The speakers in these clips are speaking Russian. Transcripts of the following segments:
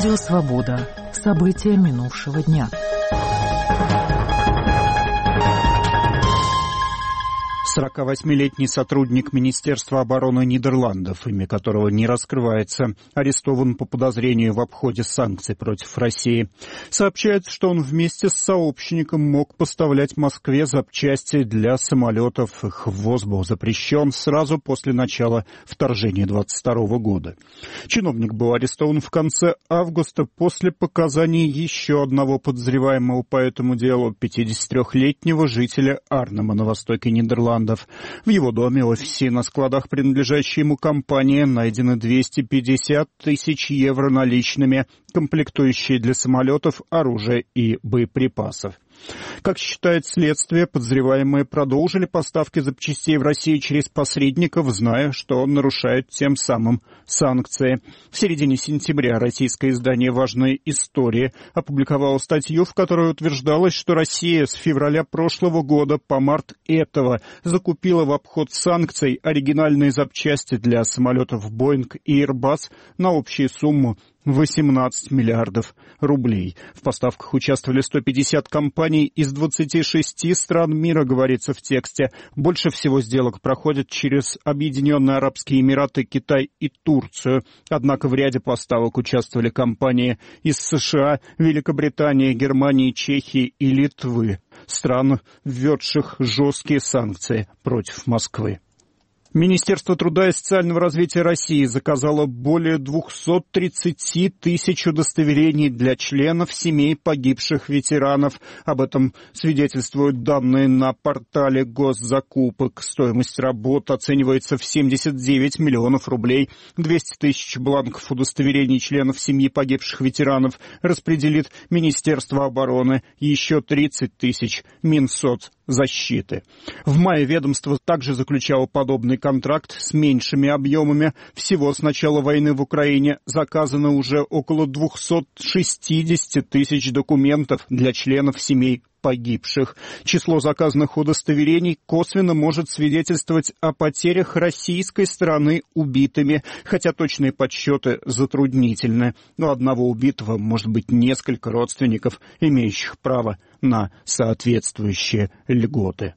Радио «Свобода». События минувшего дня. Восьмилетний сотрудник Министерства обороны Нидерландов, имя которого не раскрывается, арестован по подозрению в обходе санкций против России. Сообщается, что он вместе с сообщником мог поставлять Москве запчасти для самолетов. Их ввоз был запрещен сразу после начала вторжения 22 года. Чиновник был арестован в конце августа после показаний еще одного подозреваемого по этому делу, 53-летнего жителя Арнема на востоке Нидерландов. В его доме, офисе и на складах, принадлежащей ему компании, найдены 250 тысяч евро наличными, комплектующие для самолетов, оружия и боеприпасов. Как считает следствие, подозреваемые продолжили поставки запчастей в Россию через посредников, зная, что он нарушает тем самым санкции. В середине сентября российское издание «Важная история» опубликовало статью, в которой утверждалось, что Россия с февраля прошлого года по март этого закупила в обход санкций оригинальные запчасти для самолетов Boeing и Airbus на общую сумму 18 миллиардов рублей. В поставках участвовали 150 компаний из 26 стран мира, говорится в тексте. Больше всего сделок проходят через Объединенные Арабские Эмираты, Китай и Турцию. Однако в ряде поставок участвовали компании из США, Великобритании, Германии, Чехии и Литвы, стран, введших жесткие санкции против Москвы. Министерство труда и социального развития России заказало более 230 тысяч удостоверений для членов семей погибших ветеранов. Об этом свидетельствуют данные на портале госзакупок. Стоимость работ оценивается в 79 миллионов рублей. 200 тысяч бланков удостоверений членов семьи погибших ветеранов распределит Министерство обороны. Еще 30 тысяч Минсоцзащиты. В мае ведомство также заключало подобный контракт с меньшими объемами. Всего с начала войны в Украине заказано уже около 260 тысяч документов для членов семей погибших. Число заказанных удостоверений косвенно может свидетельствовать о потерях российской стороны убитыми, хотя точные подсчеты затруднительны. Но одного убитого может быть несколько родственников, имеющих право на соответствующие льготы.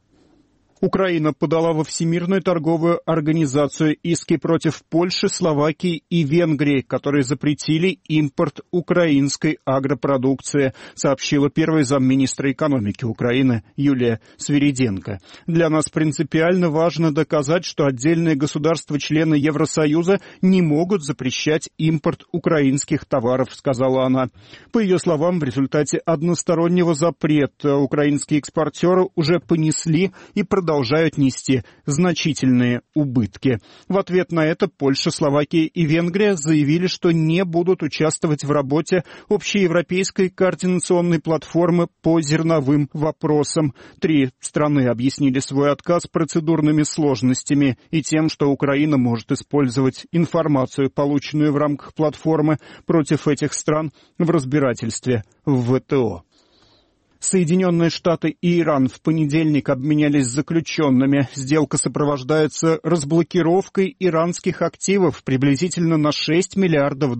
Украина подала во Всемирную торговую организацию иски против Польши, Словакии и Венгрии, которые запретили импорт украинской агропродукции, сообщила первый замминистра экономики Украины Юлия Свириденко. Для нас принципиально важно доказать, что отдельные государства-члены Евросоюза не могут запрещать импорт украинских товаров, сказала она. По ее словам, в результате одностороннего запрета украинские экспортеры уже понесли и продолжают нести значительные убытки. В ответ на это Польша, Словакия и Венгрия заявили, что не будут участвовать в работе общеевропейской координационной платформы по зерновым вопросам. 3 страны объяснили свой отказ процедурными сложностями и тем, что Украина может использовать информацию, полученную в рамках платформы, против этих стран в разбирательстве в ВТО. Соединенные Штаты и Иран в понедельник обменялись заключенными. Сделка сопровождается разблокировкой иранских активов приблизительно на $6 миллиардов.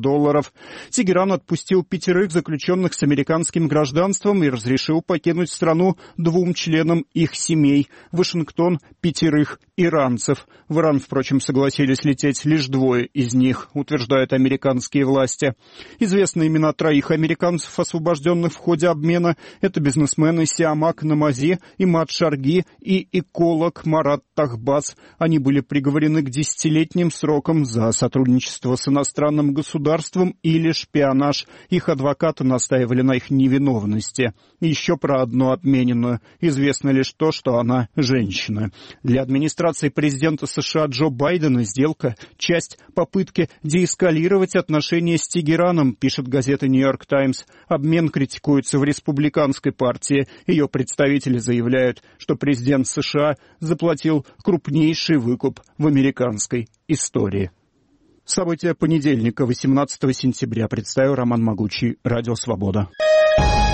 Тегеран отпустил 5 заключенных с американским гражданством и разрешил покинуть страну 2 членам их семей. Вашингтон — 5 иранцев. В Иран, впрочем, согласились лететь лишь 2 из них, утверждают американские власти. Известны имена 3 американцев, освобожденных в ходе обмена. Это бизнесмены Сиамак Намази, Имад Шарги и эколог Марат Тахбас. Они были приговорены к 10-летним срокам за сотрудничество с иностранным государством или шпионаж. Их адвокаты настаивали на их невиновности. Еще про одну обмененную. Известно лишь то, что она женщина. Для администрации президента США Джо Байдена сделка – часть попытки деэскалировать отношения с Тегераном, пишет газета «Нью-Йорк Таймс». Обмен критикуется в республиканской партии. Ее представители заявляют, что президент США заплатил крупнейший выкуп в американской истории. События понедельника, 18 сентября, представил Роман Могучий, Радио Свобода.